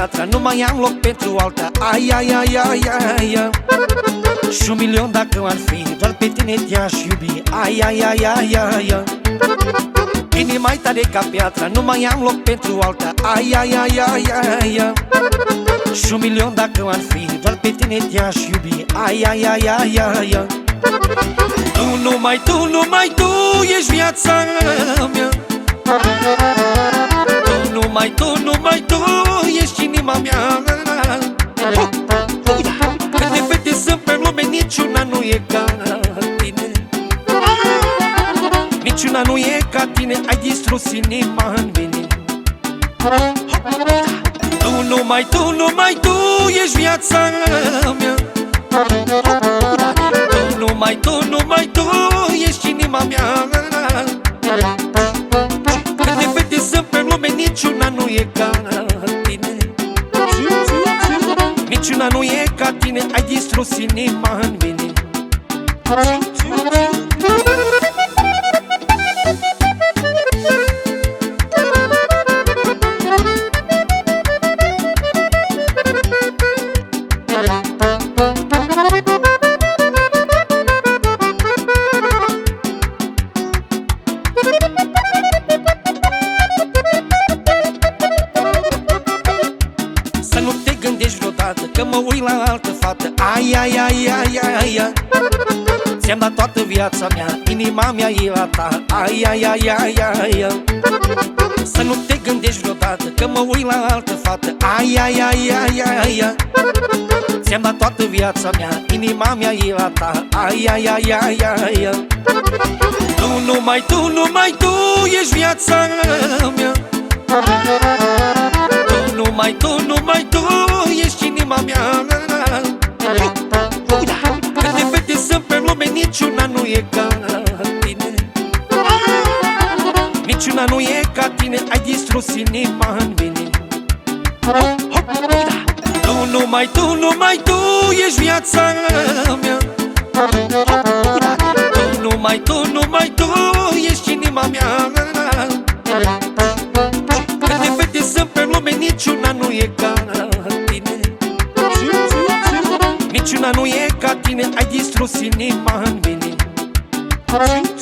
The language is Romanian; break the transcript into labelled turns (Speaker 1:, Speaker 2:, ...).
Speaker 1: piatră, nu mai am loc pentru alta. Ai, ai, ai, ai, ai, ai. Și 1 milion dacă ar fi, doar pe tine te-aș iubi. Ai, ai, ai, ai, ai, ai. Inima-i tare ca piatră, nu mai am loc pentru alta. Ai, ai, ai, ai, ai, ai. Și 1 milion dacă ar fi, doar pe tine te-aș iubi. Ai, ai, ai, ai, ai, ai. Tu, numai tu, numai tu ești viața mea. Tu, numai tu, numai tu ești inima mea. Câte fete sunt pe lume, niciuna nu e ca tine. Niciuna nu e ca tine, ai distrus inima în mine. Tu, numai tu, numai tu ești viața mea. Tu, numai tu, numai tu ești inima mea. Câte fete sunt pe lume, niciuna nu e ca tine. Niciuna nu e ca tine, ai distrus inima în mine. Să nu te gândești vreodată că mă uit la altă fată. Ai, ai, ai, ai, ai, ai. Ți-am dat toată viața mea, inima mea e la ta. Ai, ai, ai, ai, ai, ai. Să nu te gândești vreodată că mă uit la altă fată. Ai, ai, ai, ai, ai, ai. Ți-am dat toată viața mea, inima mea e la ta. Ai, ai, ai, ai, ai, ai. Tu, numai tu, numai tu ești viața mea. Tu, numai tu, numai tu ești inima mea. Câte fete sunt pe lume, niciuna nu e ca tine. Niciuna nu e ca tine, ai distrus inima în mine. Tu, numai tu, numai tu ești viața mea. Tu, numai tu, numai tu ești inima mea. Câte fete sunt pe lume, niciuna nu e ca tine. Niciuna nu e ca tine, ai distrus inima în mine.